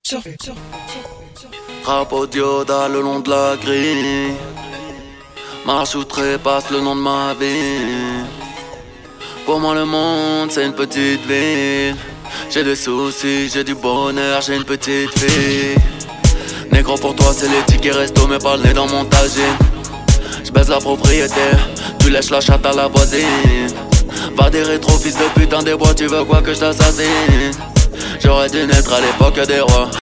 Rap audio le long de la grille. Marche ou trépasse le nom de ma vie. Pour moi le monde c'est une petite ville. J'ai des soucis, j'ai du bonheur, j'ai une petite fille. Négro pour toi c'est les tickets resto mais pas le nez dans mon tagine. J'baise la propriété, tu lèches la chatte à la voisine. Va des rétro fils de putain des bois, tu veux quoi que je t'assassine. J'aurais dû naître à l'époque des rois.